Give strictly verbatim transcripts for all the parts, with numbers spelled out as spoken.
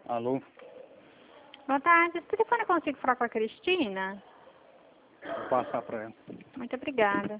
Alô? Boa tarde. Esse telefone eu consigo falar com a Cristina? Vou passar para ela. Muito obrigada.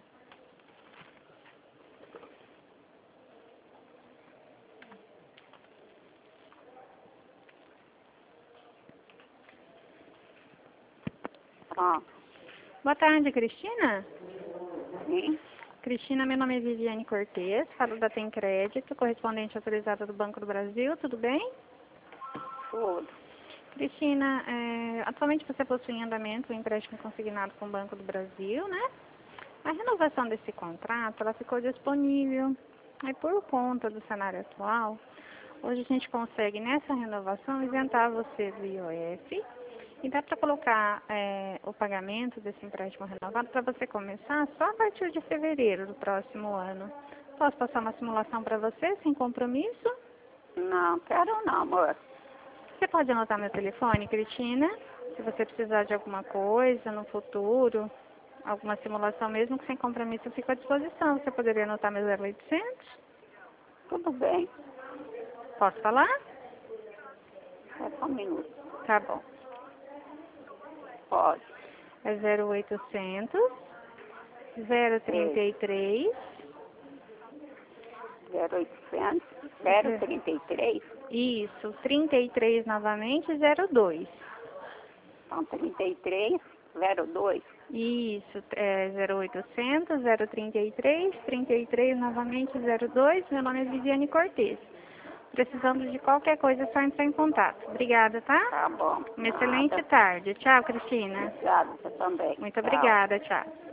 Ah, Boa tarde, Cristina. sim. Cristina, meu nome é Viviane Cortez, falo da Tem Crédito, correspondente autorizada do Banco do Brasil, tudo bem? Tudo. Cristina, é, atualmente você possui em andamento um empréstimo consignado com o Banco do Brasil, né? A renovação desse contrato, ela ficou disponível. Aí, por conta do cenário atual, hoje a gente consegue, nessa renovação, isentar você do I O F e dá para colocar é, o pagamento desse empréstimo renovado para você começar só a partir de fevereiro do próximo ano. Posso passar uma simulação para você, sem compromisso? Não, quero não, amor. Você pode anotar meu telefone, Cristina? Se você precisar de alguma coisa no futuro, alguma simulação mesmo que sem compromisso, eu fico à disposição. Você poderia anotar meu zero oitocentos? Tudo bem. Posso falar? É só um minuto. Tá bom. Pode. É zero oitocentos, zero trinta É e três, zero oitocentos, zero trinta e três. isso, trinta e três novamente, zero dois. Então, trinta e três, zero dois. Isso, é zero oitocentos, zero trinta e três, trinta e três novamente, zero dois. Meu nome é Viviane Cortez. Precisando de qualquer coisa, é só entrar em contato. Obrigada, tá? Tá bom. Uma excelente Nada. tarde. Tchau, Cristina. Obrigada, você também. Muito Tchau. obrigada, tchau.